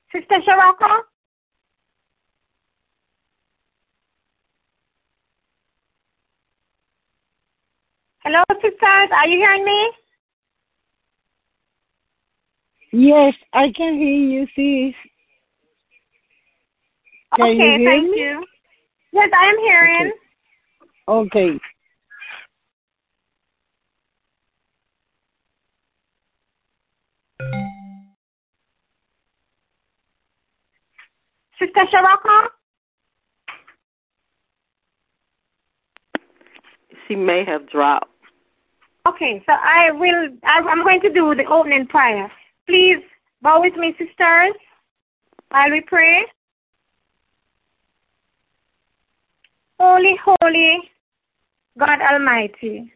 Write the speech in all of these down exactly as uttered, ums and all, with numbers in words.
Sister Sharaka? Hello, sisters. Are you hearing me? Yes, I can hear you, sis. Can okay, you hear thank me? you. Yes, I am hearing. Okay. okay. Sister Sharaka? She may have dropped. Okay, so I will, I, I'm going to do the opening prayer. Please bow with me, sisters, while we pray. Holy, holy, God Almighty,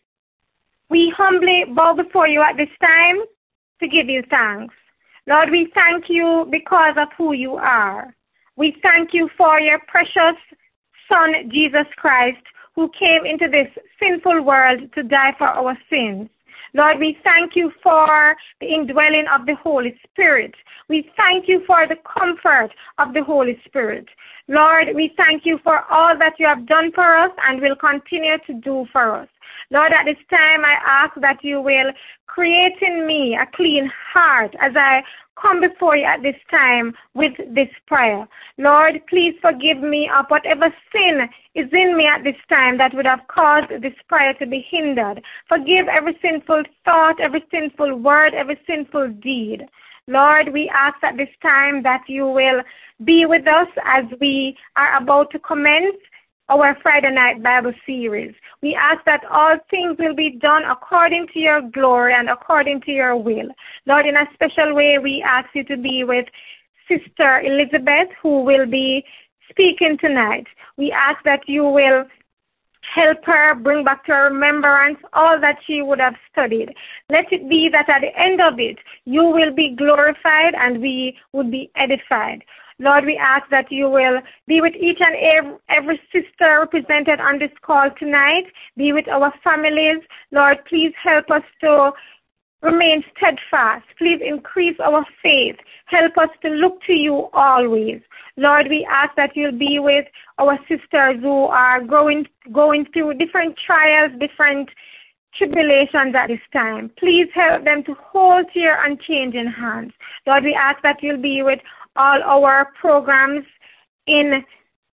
we humbly bow before you at this time to give you thanks. Lord, we thank you because of who you are. We thank you for your precious Son, Jesus Christ, who came into this sinful world to die for our sins. Lord, we thank you for the indwelling of the Holy Spirit. We thank you for the comfort of the Holy Spirit. Lord, we thank you for all that you have done for us and will continue to do for us. Lord, at this time, I ask that you will create in me a clean heart as I come before you at this time with this prayer. Lord, please forgive me of whatever sin is in me at this time that would have caused this prayer to be hindered. Forgive every sinful thought, every sinful word, every sinful deed. Lord, we ask at this time that you will be with us as we are about to commence our Friday night Bible series. We ask that all things will be done according to your glory and according to your will. Lord, in a special way, we ask you to be with Sister Elizabeth, who will be speaking tonight. We ask that you will help her bring back to her remembrance all that she would have studied. Let it be that at the end of it, you will be glorified and we would be edified. Lord, we ask that you will be with each and every, every sister represented on this call tonight. Be with our families. Lord, please help us to remain steadfast. Please increase our faith. Help us to look to you always. Lord, we ask that you'll be with our sisters who are going, going through different trials, different tribulations at this time. Please help them to hold to your unchanging hands. Lord, we ask that you'll be with all our programs in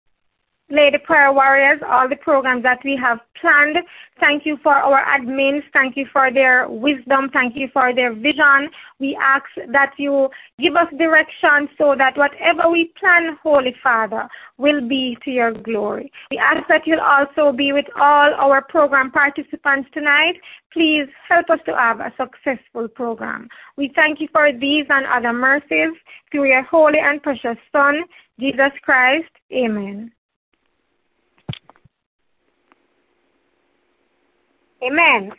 Lady Prayer Warriors, all the programs that we have planned. Thank you for our admins. Thank you for their wisdom. Thank you for their vision. We ask that you give us direction so that whatever we plan, Holy Father, will be to your glory. We ask that you'll also be with all our program participants tonight. Please help us to have a successful program. We thank you for these and other mercies through your holy and precious Son, Jesus Christ. Amen. Amen.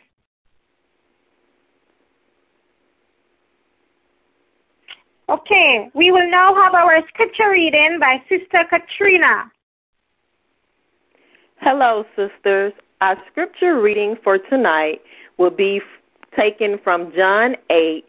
Okay, we will now have our scripture reading by Sister Katrina. Hello, sisters. Our scripture reading for tonight will be taken from John eight,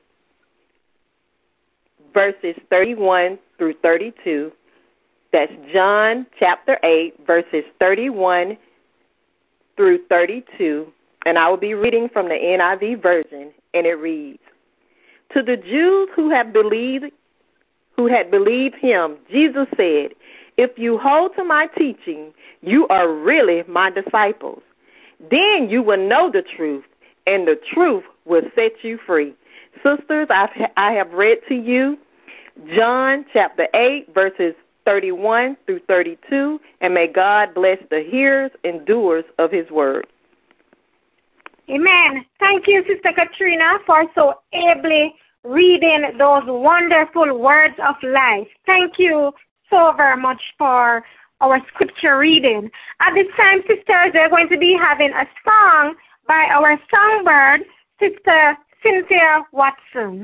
verses thirty-one through thirty-two. That's John chapter eight, verses thirty-one through thirty-two. And I will be reading from the N I V version, and it reads, To the Jews who have believed, who had believed him, Jesus said, If you hold to my teaching, you are really my disciples. Then you will know the truth, and the truth will set you free. Sisters, I've, I have read to you John chapter eight, verses thirty-one through thirty-two, and may God bless the hearers and doers of his word. Amen. Thank you, Sister Katrina, for so ably reading those wonderful words of life. Thank you so very much for our scripture reading. At this time, sisters, we're going to be having a song by our songbird, Sister Cynthia Watson.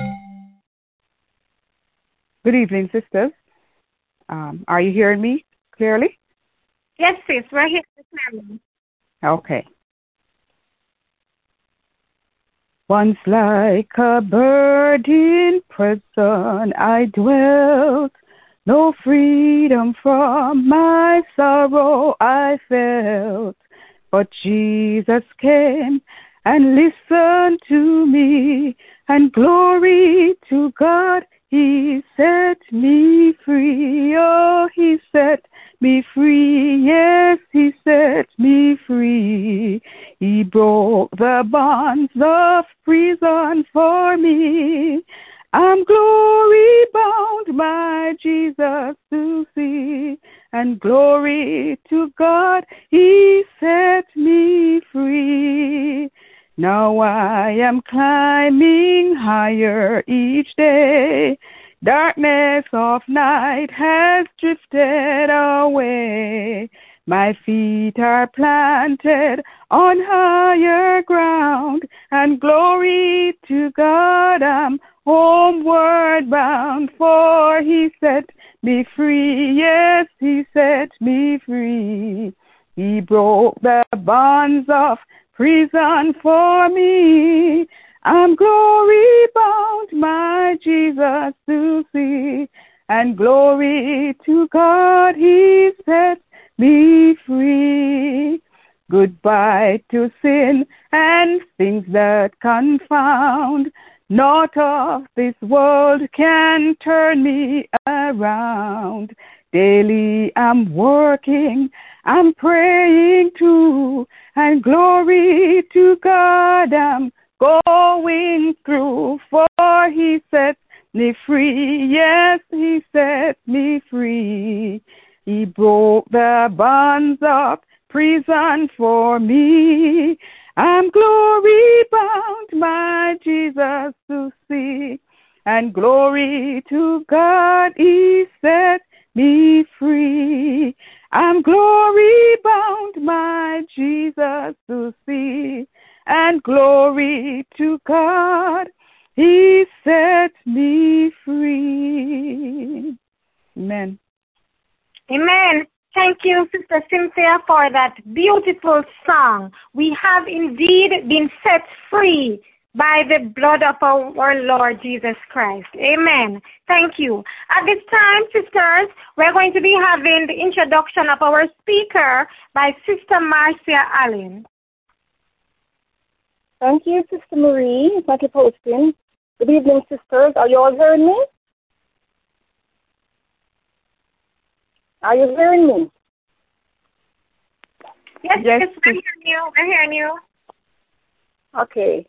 Good evening, sisters. Um, are you hearing me clearly? Yes, sis, we're here this morning. Okay. Once like a bird in prison I dwelt, no freedom from my sorrow I felt. But Jesus came and listened to me, and glory to God, He set me free. Oh, He set me free, yes, He set me free. He broke the bonds of prison for me. I'm glory bound, my Jesus to see, and glory to God, He set me free. Now I am climbing higher each day. Darkness of night has drifted away. My feet are planted on higher ground, and glory to God, I'm homeward bound, for He set me free, yes, He set me free. He broke the bonds of prison for me. I'm glory bound, my Jesus to see, and glory to God, He set me free. Goodbye to sin and things that confound. Naught of this world can turn me around. Daily I'm working, I'm praying too, and glory to God I'm going through, for He set me free, yes, He set me free. He broke the bonds of prison for me. I'm glory bound, my Jesus to see, and glory to God, He set me free. I'm glory bound, my Jesus to see, and glory to God, He set me free. Amen. Amen. Thank you, Sister Cynthia, for that beautiful song. We have indeed been set free by the blood of our Lord Jesus Christ. Amen. Thank you. At this time, sisters, we're going to be having the introduction of our speaker by Sister Marcia Allen. Thank you, Sister Marie. Thank you for hosting. Good evening, sisters. Are you all hearing me? Are you hearing me? Yes, yes, yes, I'm hearing you. I'm hearing you. Okay.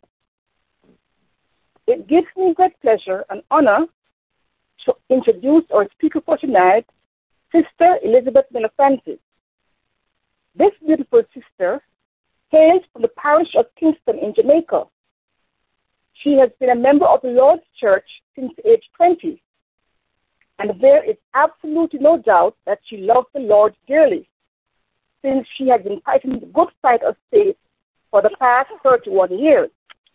It gives me great pleasure and honor to introduce our speaker for tonight, Sister Elizabeth Miller Francis. This beautiful sister hails from the parish of Kingston in Jamaica. She has been a member of the Lord's Church since age twenty, and there is absolutely no doubt that she loves the Lord dearly, since she has been fighting the good fight of faith for the past thirty-one years.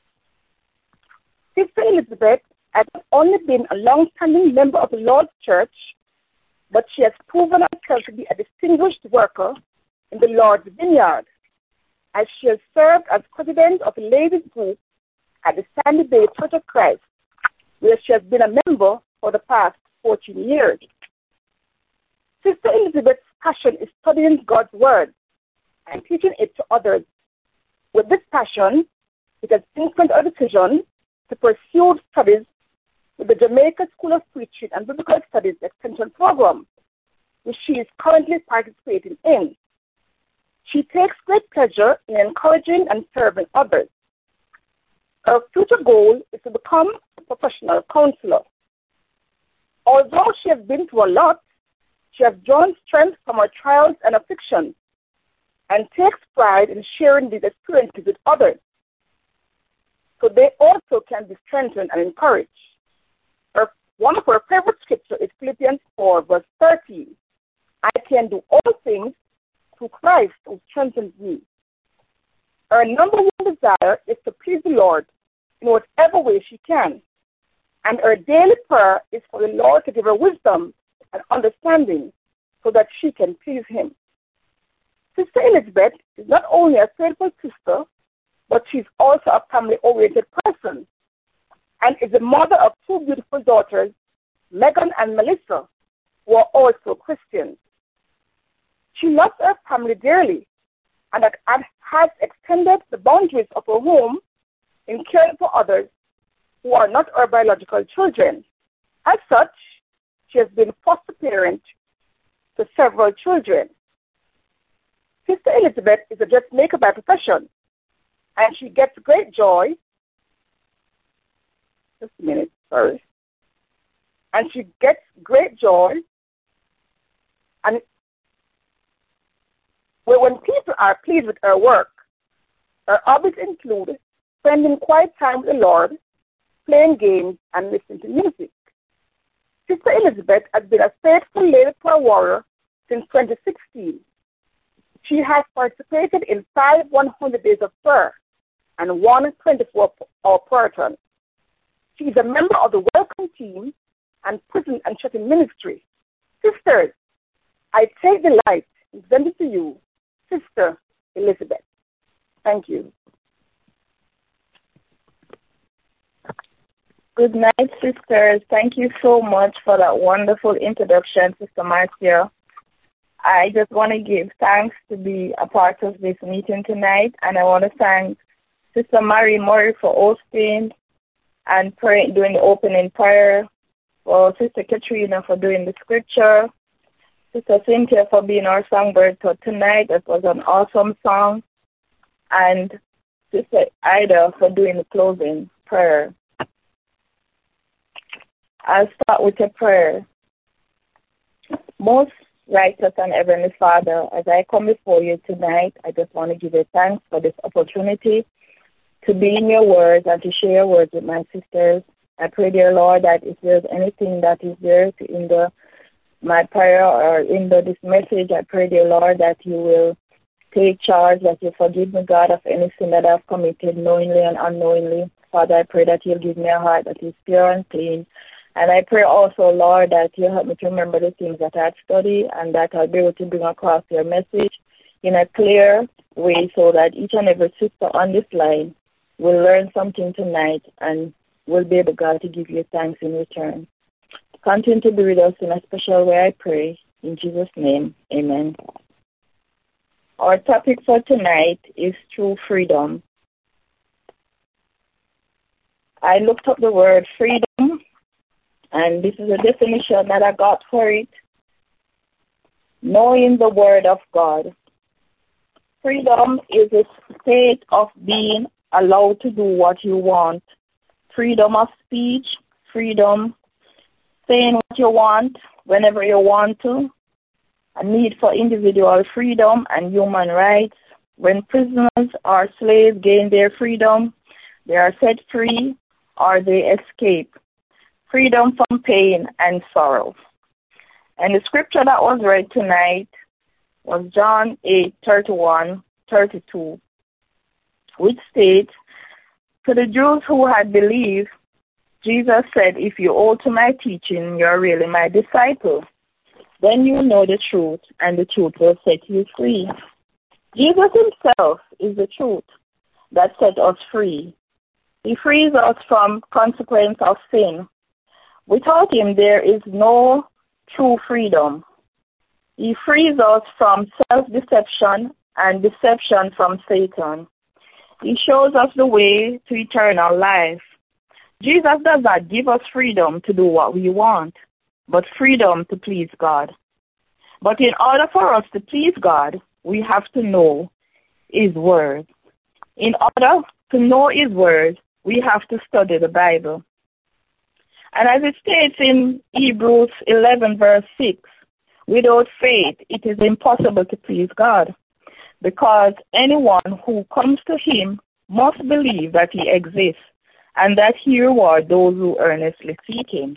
Sister Elizabeth has not only been a long-standing member of the Lord's Church, but she has proven herself to be a distinguished worker in the Lord's vineyard, as she has served as president of a ladies group at the Sandy Bay Church of Christ, where she has been a member for the past fourteen years. Sister Elizabeth's passion is studying God's Word and teaching it to others. With this passion, it has influenced her decision to pursue studies with the Jamaica School of Preaching and Biblical Studies Extension Program, which she is currently participating in. She takes great pleasure in encouraging and serving others. Her future goal is to become a professional counselor. Although she has been through a lot, she has drawn strength from her trials and afflictions and takes pride in sharing these experiences with others, so they also can be strengthened and encouraged. Her, one of her favorite scriptures is Philippians four, verse thirteen. I can do all things through Christ who strengthens me. Her number one desire is to please the Lord in whatever way she can, and her daily prayer is for the Lord to give her wisdom and understanding so that she can please Him. Sister Elizabeth is not only a faithful sister, but she's also a family-oriented person and is the mother of two beautiful daughters, Megan and Melissa, who are also Christians. She loves her family dearly and has extended the boundaries of her home in caring for others who are not her biological children. As such, she has been foster parent to several children. Sister Elizabeth is a dressmaker by profession, and she gets great joy. Just a minute, sorry. And she gets great joy, and when people are pleased with her work, her hobbies include spending quiet time with the Lord, playing games, and listening to music. Sister Elizabeth has been a faithful lady prayer warrior since twenty sixteen. She has participated in five one hundred days of prayer and one twenty-four hour prayer. She is a member of the Welcome Team and Prison and Shut-in Ministry. Sisters, I take delight in presenting to you Sister Elizabeth. Thank you. Good night, sisters. Thank you so much for that wonderful introduction, Sister Marcia. I just want to give thanks to be a part of this meeting tonight, and I want to thank Sister Mary Murray for hosting and pray, doing the opening prayer, for Sister Katrina for doing the scripture, Sister Cynthia for being our songbird for tonight. That was an awesome song, and Sister Ida for doing the closing prayer. I'll start with a prayer. Most righteous and heavenly Father, as I come before you tonight, I just want to give you thanks for this opportunity to be in your words and to share your words with my sisters. I pray, dear Lord, that if there's anything that is there to hinder my prayer or hinder this message, I pray, dear Lord, that you will take charge, that you forgive me, God, of any sin that I've committed knowingly and unknowingly. Father, I pray that you'll give me a heart that is pure and clean. And I pray also, Lord, that you help me to remember the things that I've studied and that I'll be able to bring across your message in a clear way so that each and every sister on this line will learn something tonight and will be able, God, to give you thanks in return. Continue to be with us in a special way, I pray. In Jesus' name, amen. Our topic for tonight is true freedom. I looked up the word freedom, and this is a definition that I got for it. Knowing the word of God. Freedom is a state of being allowed to do what you want. Freedom of speech, freedom saying what you want whenever you want to, a need for individual freedom and human rights. When prisoners or slaves gain their freedom, they are set free or they escape. Freedom from pain and sorrow. And the scripture that was read tonight was John eight, thirty-one, thirty-two, which states, to the Jews who had believed, Jesus said, if you hold to my teaching, you're really my disciple. Then you know the truth, and the truth will set you free. Jesus himself is the truth that set us free. He frees us from consequence of sin. Without him, there is no true freedom. He frees us from self-deception and deception from Satan. He shows us the way to eternal life. Jesus does not give us freedom to do what we want, but freedom to please God. But in order for us to please God, we have to know his word. In order to know his word, we have to study the Bible. And as it states in Hebrews eleven, verse six, without faith it is impossible to please God, because anyone who comes to him must believe that he exists, and that he rewards those who earnestly seek him.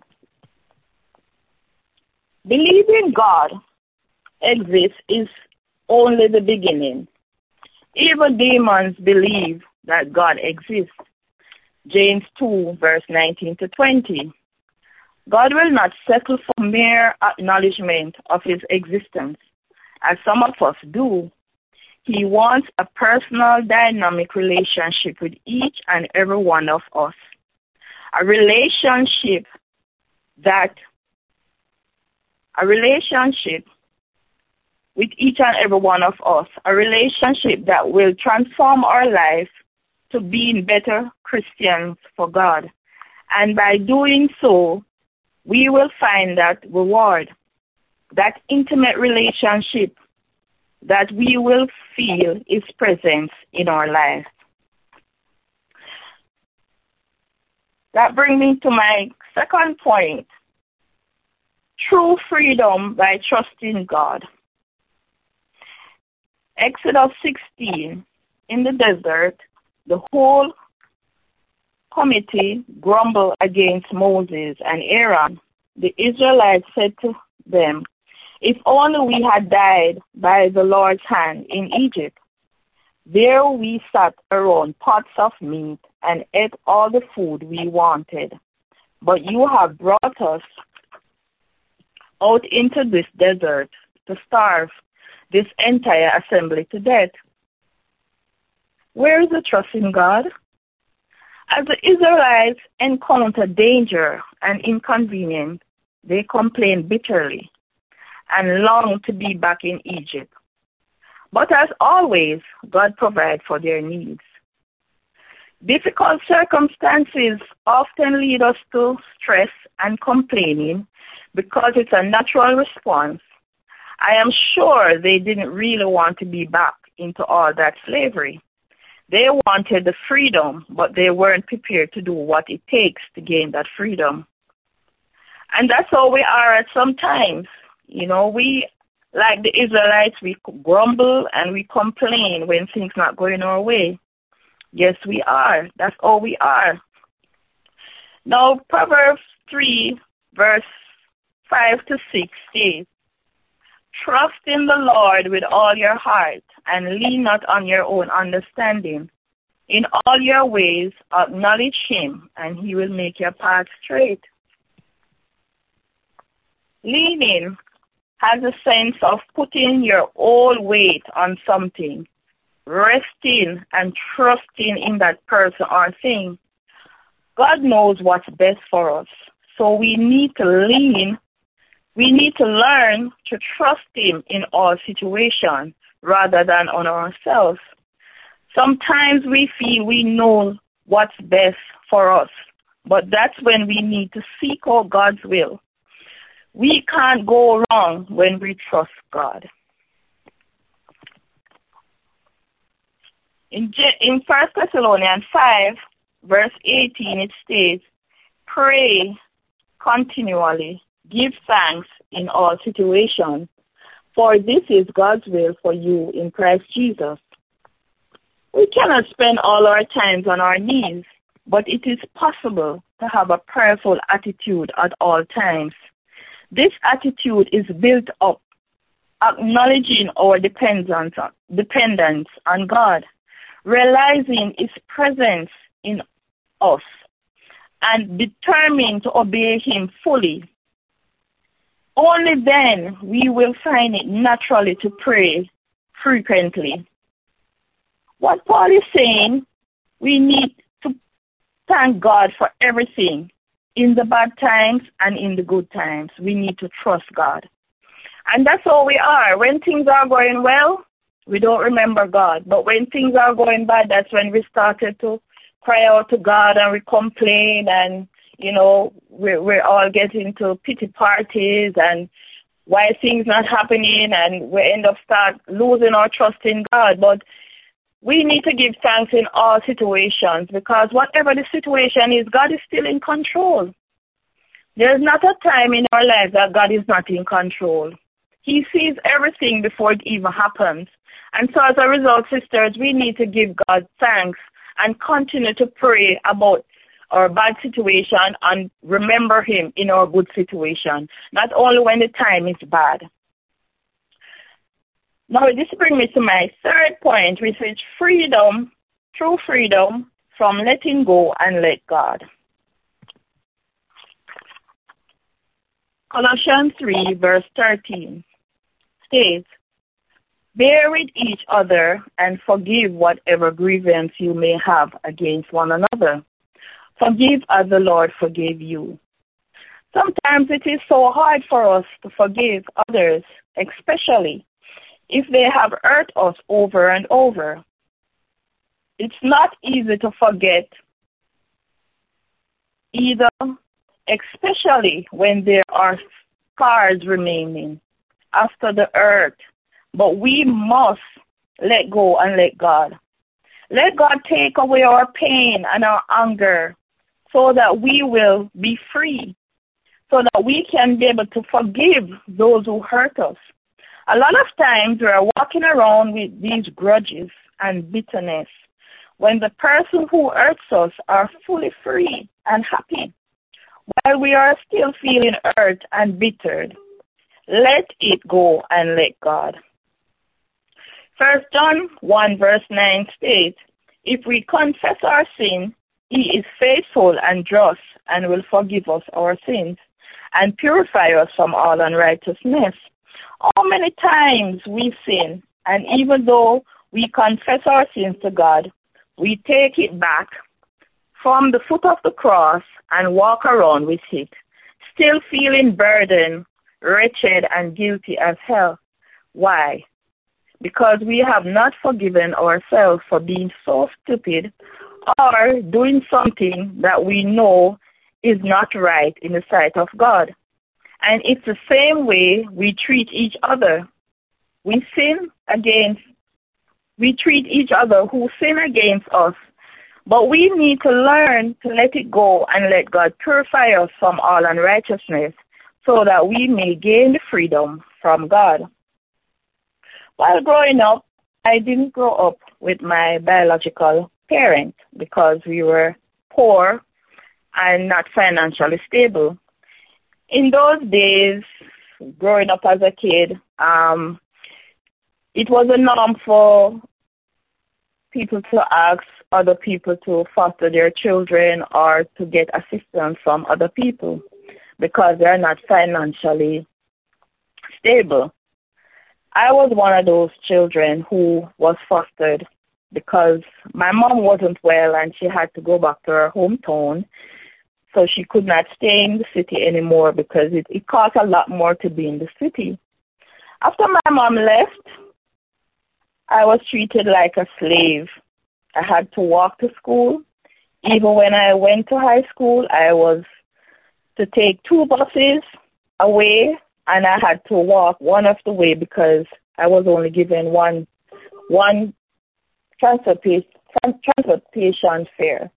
Believing God exists is only the beginning. Even demons believe that God exists. James two, verse nineteen to twenty. God will not settle for mere acknowledgement of his existence, as some of us do. He wants a personal, dynamic relationship with each and every one of us. A relationship that, a relationship with each and every one of us, a relationship that will transform our life to being better Christians for God. And by doing so, we will find that reward, that intimate relationship that we will feel is present in our life. That brings me to my second point, true freedom by trusting God. Exodus sixteen, in the desert, the whole committee grumbled against Moses and Aaron. The Israelites said to them, if only we had died by the Lord's hand in Egypt. There we sat around pots of meat and ate all the food we wanted. But you have brought us out into this desert to starve this entire assembly to death. Where is the trust in God? As the Israelites encountered danger and inconvenience, they complained bitterly and longed to be back in Egypt. But as always, God provided for their needs. Difficult circumstances often lead us to stress and complaining because it's a natural response. I am sure they didn't really want to be back into all that slavery. They wanted the freedom, but they weren't prepared to do what it takes to gain that freedom. And that's how we are at some times. You know, we, like the Israelites, we grumble and we complain when things not going our way. Yes, we are. That's all we are. Now, Proverbs three, verse five to six says, trust in the Lord with all your heart and lean not on your own understanding. In all your ways, acknowledge him, and he will make your path straight. Leaning has a sense of putting your whole weight on something, resting and trusting in that person or thing. God knows what's best for us, so we need to lean. We need to learn to trust him in all situations rather than on ourselves. Sometimes we feel we know what's best for us, but that's when we need to seek out God's will. We can't go wrong when we trust God. In, in First Thessalonians five, verse eighteen, it states, pray continually, give thanks in all situations, for this is God's will for you in Christ Jesus. We cannot spend all our times on our knees, but it is possible to have a prayerful attitude at all times. This attitude is built up, acknowledging our dependence, dependence on God, realizing his presence in us, and determined to obey him fully. Only then we will find it naturally to pray frequently. What Paul is saying, we need to thank God for everything. In the bad times and in the good times, we need to trust God. And that's how we are. When things are going well, we don't remember God. But when things are going bad, that's when we started to cry out to God and we complain and, you know, we're, we're all getting to pity parties and why things not happening, and we end up start losing our trust in God. But we need to give thanks in all situations, because whatever the situation is, God is still in control. There's not a time in our life that God is not in control. He sees everything before it even happens. And so as a result, sisters, we need to give God thanks and continue to pray about our bad situation and remember him in our good situation, not only when the time is bad. Now, this brings me to my third point, which is freedom, true freedom from letting go and let God. Colossians three, verse thirteen states, Bear with each other and forgive whatever grievance you may have against one another. Forgive as the Lord forgave you. Sometimes it is so hard for us to forgive others, especially if they have hurt us over and over. It's not easy to forget either, especially when there are scars remaining after the hurt. But we must let go and let God. Let God take away our pain and our anger so that we will be free, so that we can be able to forgive those who hurt us. A lot of times we are walking around with these grudges and bitterness when the person who hurts us are fully free and happy, while we are still feeling hurt and bittered. Let it go and let God. First John one verse nine states, if we confess our sin, he is faithful and just and will forgive us our sins and purify us from all unrighteousness. How many times we sin, and even though we confess our sins to God, we take it back from the foot of the cross and walk around with it, still feeling burdened, wretched, and guilty as hell. Why? Because we have not forgiven ourselves for being so stupid or doing something that we know is not right in the sight of God. And it's the same way we treat each other. We sin against, we treat each other who sin against us, but we need to learn to let it go and let God purify us from all unrighteousness so that we may gain the freedom from God. While growing up, I didn't grow up with my biological parent because we were poor and not financially stable. In those days, growing up as a kid, um, it was a norm for people to ask other people to foster their children or to get assistance from other people because they're not financially stable. I was one of those children who was fostered because my mom wasn't well and she had to go back to her hometown, so she could not stay in the city anymore because it, it cost a lot more to be in the city. After my mom left, I was treated like a slave. I had to walk to school. Even when I went to high school, I was to take two buses away, and I had to walk one of the way because I was only given one one transportation transportation fare.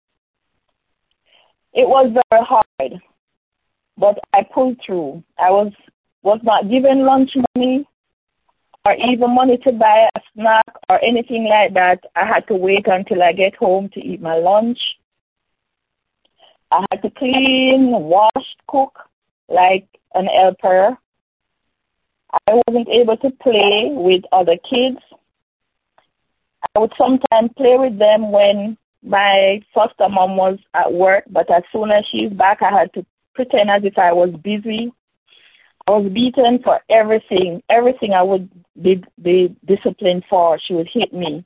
It was very hard, but I pulled through. I was was not given lunch money or even money to buy a snack or anything like that. I had to wait until I get home to eat my lunch. I had to clean, wash, cook like an helper. I wasn't able to play with other kids. I would sometimes play with them when my foster mom was at work, but as soon as she's back, I had to pretend as if I was busy. I was beaten for everything. Everything I would be, be disciplined for, she would hit me.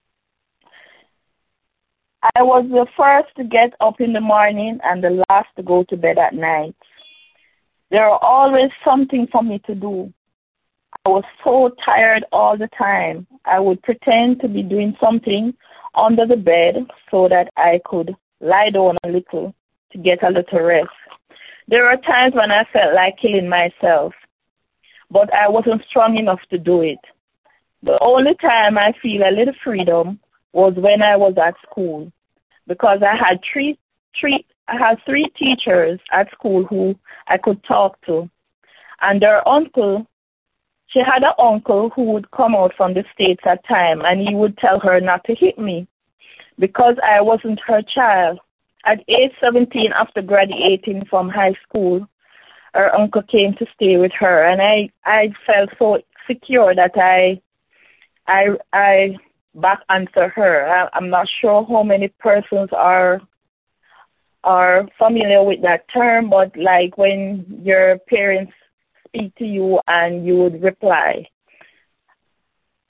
I was the first to get up in the morning and the last to go to bed at night. There was always something for me to do. I was so tired all the time. I would pretend to be doing something under the bed so that I could lie down a little to get a little rest. There were times when I felt like killing myself, but I wasn't strong enough to do it. The only time I feel a little freedom was when I was at school, because I had three, three, I had three teachers at school who I could talk to, and their uncle, she had an uncle who would come out from the States at time, and he would tell her not to hit me because I wasn't her child. At age seventeen, after graduating from high school, her uncle came to stay with her, and I, I felt so secure that I, I, I back answer her. I, I'm not sure how many persons are are familiar with that term, but like when your parents speak to you and you would reply.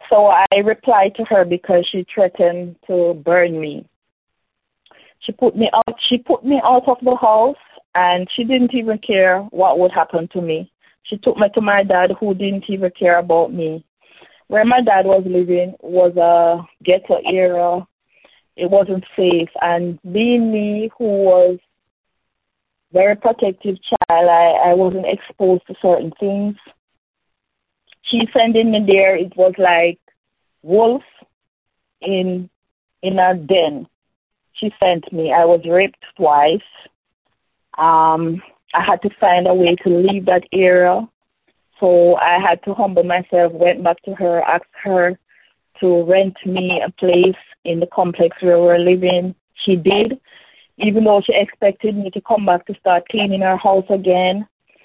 So I replied to her because she threatened to burn me. She put me out. She put me out of the house, and she didn't even care what would happen to me. She took me to my dad, who didn't even care about me. Where my dad was living was a ghetto area. It wasn't safe, and being me, who was very protective child, I, I wasn't exposed to certain things. She sending me there, it was like wolves in in a den. She sent me. I was raped twice. Um, I had to find a way to leave that area. So I had to humble myself, went back to her, asked her to rent me a place in the complex where we were living. She did, even though she expected me to come back to start cleaning her house again.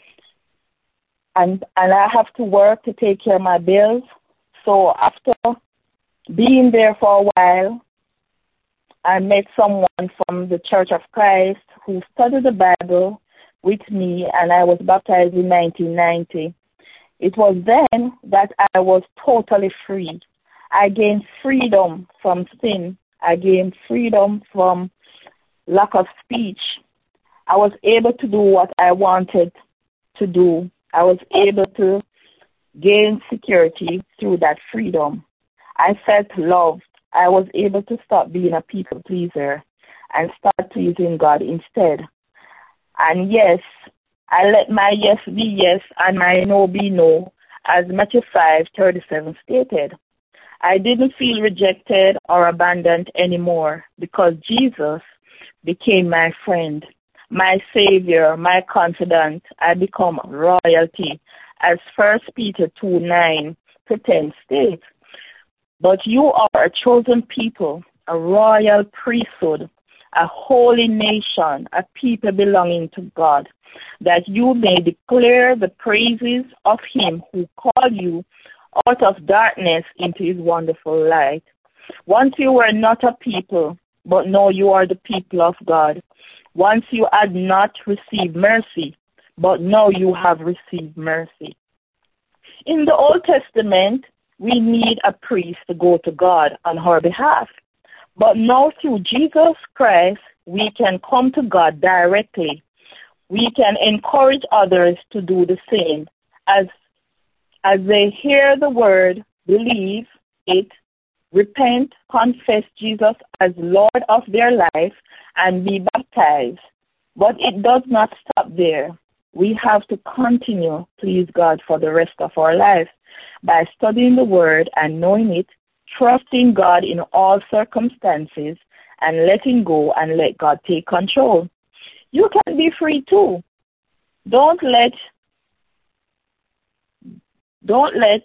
And and I have to work to take care of my bills. So after being there for a while, I met someone from the Church of Christ who studied the Bible with me, and I was baptized in nineteen ninety. It was then that I was totally free. I gained freedom from sin. I gained freedom from lack of speech. I was able to do what I wanted to do. I was able to gain security through that freedom. I felt loved. I was able to stop being a people pleaser and start pleasing God instead. And yes, I let my yes be yes and my no be no, as Matthew five thirty-seven stated. I didn't feel rejected or abandoned anymore because Jesus became my friend, my savior, my confidant. I become royalty, as First Peter two nine to ten states. But you are a chosen people, a royal priesthood, a holy nation, a people belonging to God, that you may declare the praises of him who called you out of darkness into his wonderful light. Once you were not a people, but now you are the people of God. Once you had not received mercy, but now you have received mercy. In the Old Testament, we need a priest to go to God on our behalf. But now through Jesus Christ, we can come to God directly. We can encourage others to do the same. As, as they hear the word, believe it, repent, confess Jesus as Lord of their life, and be baptized. But it does not stop there. We have to continue, please God, for the rest of our lives by studying the word and knowing it, trusting God in all circumstances, and letting go and let God take control. You can be free too. Don't let don't let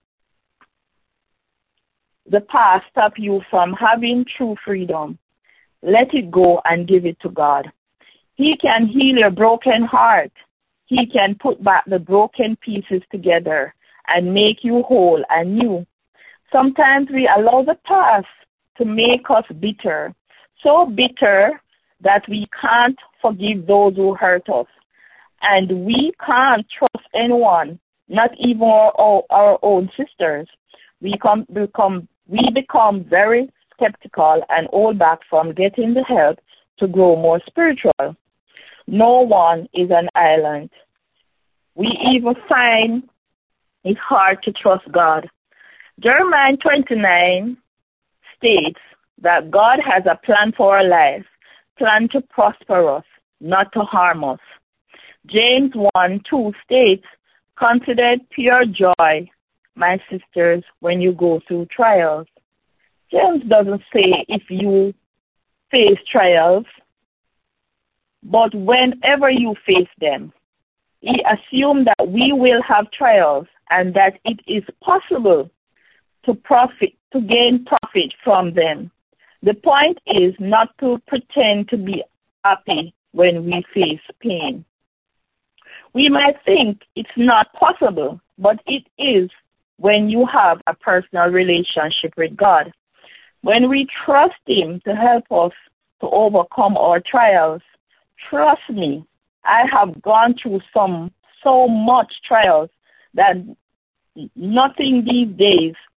the past stop you from having true freedom. Let it go and give it to God. He can heal your broken heart. He can put back the broken pieces together and make you whole and new. Sometimes we allow the past to make us bitter, so bitter that we can't forgive those who hurt us. And we can't trust anyone, not even our, our own sisters. We come, become, we become very skeptical and hold back from getting the help to grow more spiritual. No one is an island. We even find it hard to trust God. Jeremiah twenty-nine states that God has a plan for our life, plan to prosper us, not to harm us. James one two states, consider it pure joy, my sisters, when you go through trials. James doesn't say if you face trials, but whenever you face them. He assumed that we will have trials and that it is possible to profit, to gain profit from them. The point is not to pretend to be happy when we face pain. We might think it's not possible, but it is when you have a personal relationship with God. When we trust him to help us to overcome our trials, trust me, I have gone through some so much trials that nothing these days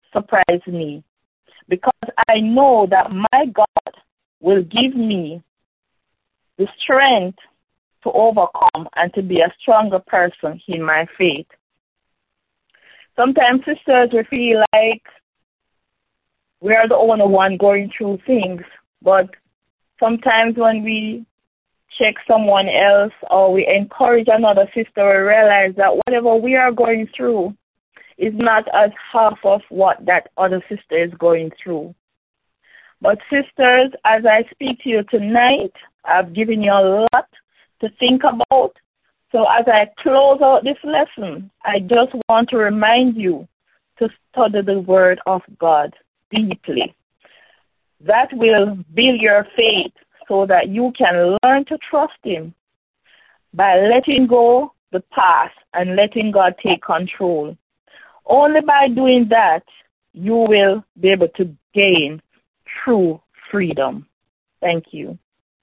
surprise me, because I know that my God will give me the strength to overcome and to be a stronger person in my faith. Sometimes, sisters, we feel like we are the only one going through things, but sometimes when we check someone else or we encourage another sister, we realize that whatever we are going through is not as half of what that other sister is going through. But sisters, as I speak to you tonight, I've given you a lot to think about. So as I close out this lesson, I just want to remind you to study the Word of God deeply. That will build your faith so that you can learn to trust Him by letting go the past and letting God take control. Only by doing that, you will be able to gain true freedom. Thank you.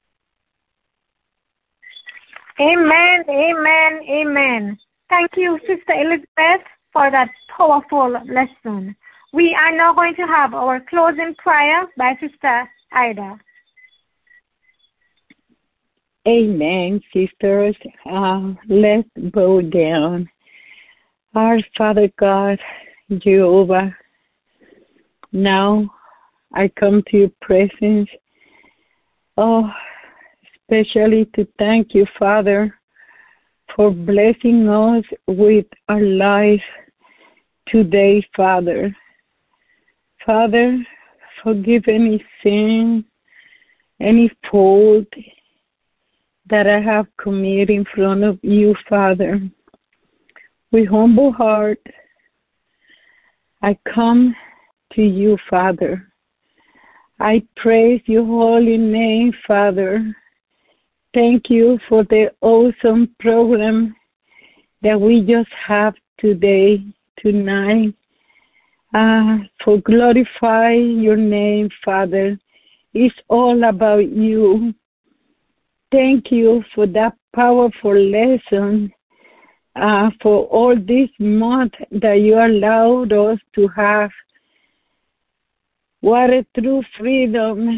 Amen, amen, amen. Thank you, Sister Elizabeth, for that powerful lesson. We are now going to have our closing prayer by Sister Ida. Amen, sisters. Uh, let's bow down. Our Father God, Jehovah, now I come to your presence, oh, especially to thank you, Father, for blessing us with our life today, Father. Father, forgive any sin, any fault that I have committed in front of you, Father. With humble heart, I come to you, Father. I praise your holy name, Father. Thank you for the awesome program that we just have today, tonight. Uh, for glorify your name, Father. It's all about you. Thank you for that powerful lesson, uh, for all this month that you allowed us to have. What a true freedom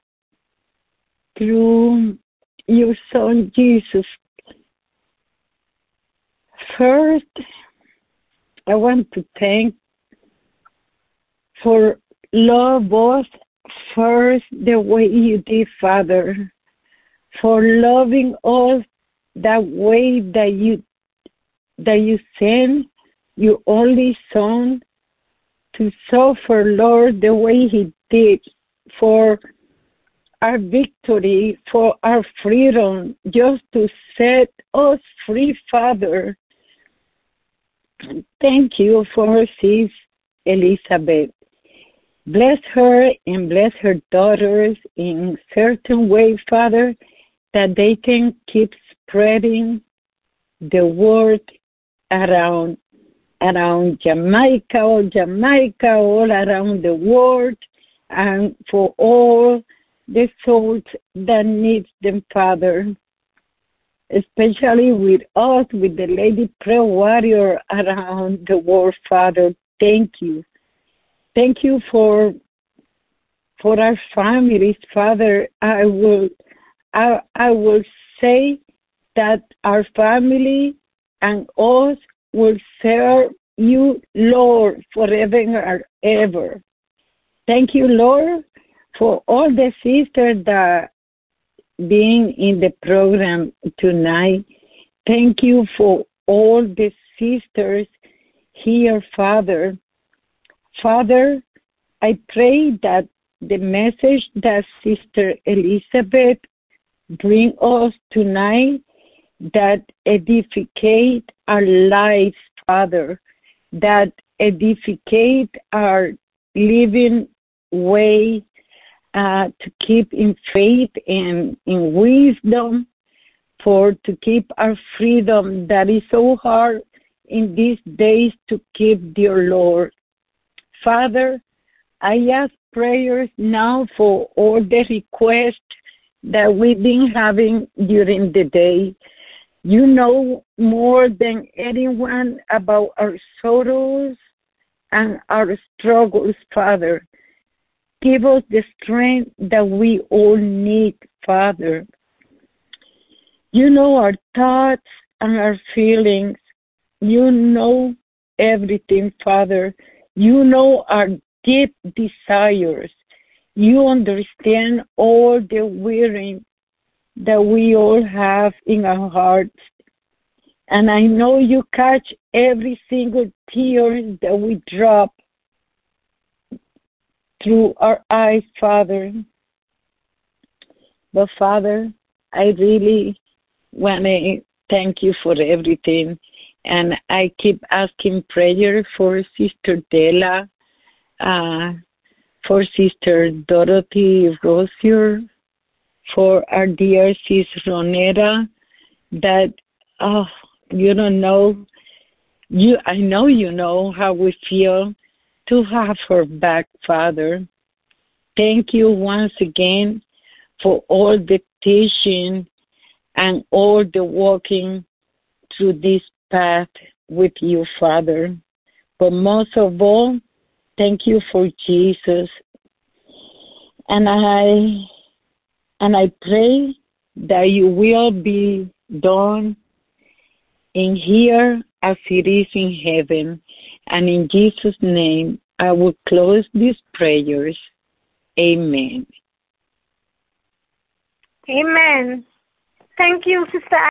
through your Son, Jesus. First, I want to thank for love us first the way you did, Father, for loving us that way that you that you sent your only Son to suffer, Lord, the way he did for our victory, for our freedom, just to set us free, Father. Thank you for sis Elizabeth. Bless her and bless her daughters in certain way, Father, that they can keep spreading the word around around Jamaica, all Jamaica, all around the world, and for all the souls that need them, Father, especially with us, with the Lady Prayer Warrior around the world, Father. Thank you. Thank you for for our families, Father. I will I, I will say that our family and us will serve you, Lord, forever and ever. Thank you, Lord, for all the sisters that being in the program tonight. Thank you for all the sisters here, Father. Father, I pray that the message that Sister Elizabeth bring us tonight, that edificate our lives, Father, that edificate our living way, uh, to keep in faith and in wisdom, for to keep our freedom that is so hard in these days to keep, dear Lord. Father, I ask prayers now for all the requests that we've been having during the day. You know more than anyone about our sorrows, and our struggles, Father. Give us the strength that we all need, Father. You know our thoughts and our feelings. You know everything, Father. You know our deep desires. You understand all the wearing that we all have in our hearts. And I know you catch every single tear that we drop through our eyes, Father. But, Father, I really want to thank you for everything. And I keep asking prayer for Sister Della, uh, for Sister Dorothy Rosier, for our dear Sis Ronera, that, oh, you don't know, you, I know you know how we feel to have her back, Father. Thank you once again for all the teaching and all the walking through this path with you, Father. But most of all, thank you for Jesus. And I and I pray that you will be done in here as it is in heaven. And in Jesus' name, I will close these prayers. Amen. Amen. Thank you, Sister